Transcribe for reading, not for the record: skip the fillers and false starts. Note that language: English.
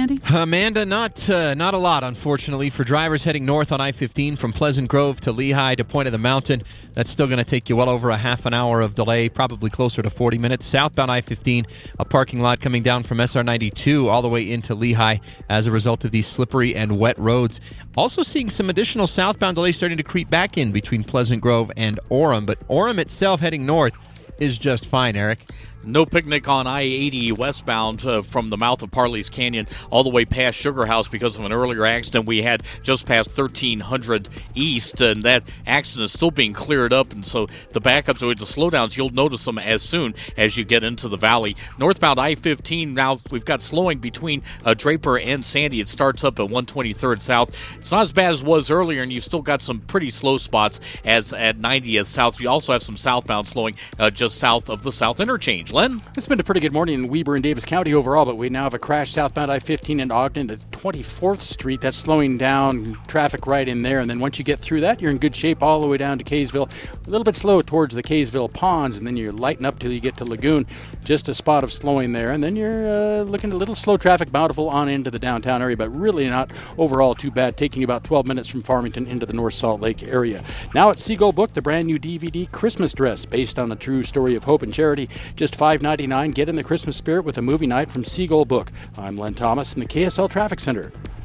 Andy? Amanda, not a lot, unfortunately, for drivers heading north on I-15 from Pleasant Grove to Lehigh to Point of the Mountain. That's still going to take you well over a half an hour of delay, probably closer to 40 minutes. Southbound I-15, a parking lot coming down from SR-92 all the way into Lehigh as a result of these slippery and wet roads. Also seeing some additional southbound delays starting to creep back in between Pleasant Grove and Orem, but Orem itself heading north is just fine, Eric. No picnic on I-80 westbound from the mouth of Parley's Canyon all the way past Sugar House because of an earlier accident we had just past 1300 East, and that accident is still being cleared up, and so the backups or the slowdowns, you'll notice them as soon as you get into the valley. Northbound I-15, now we've got slowing between Draper and Sandy. It starts up at 123rd South. It's not as bad as it was earlier, and you've still got some pretty slow spots as at 90th South. You also have some southbound slowing just south of the South Interchange. Len? It's been a pretty good morning in Weber and Davis County overall, but we now have a crash southbound I-15 in Ogden at 24th Street. That's slowing down traffic right in there, and then once you get through that, you're in good shape all the way down to Kaysville. A little bit slow towards the Kaysville Ponds, and then you lighten up till you get to Lagoon. Just a spot of slowing there, and then you're looking at a little slow traffic, Bountiful on into the downtown area, but really not overall too bad, taking about 12 minutes from Farmington into the North Salt Lake area. Now at Seagull Book, the brand new DVD Christmas Dress, based on the true story of hope and charity. Just $5.99. Get in the Christmas spirit with a movie night from Seagull Book. I'm Len Thomas in the KSL Traffic Center.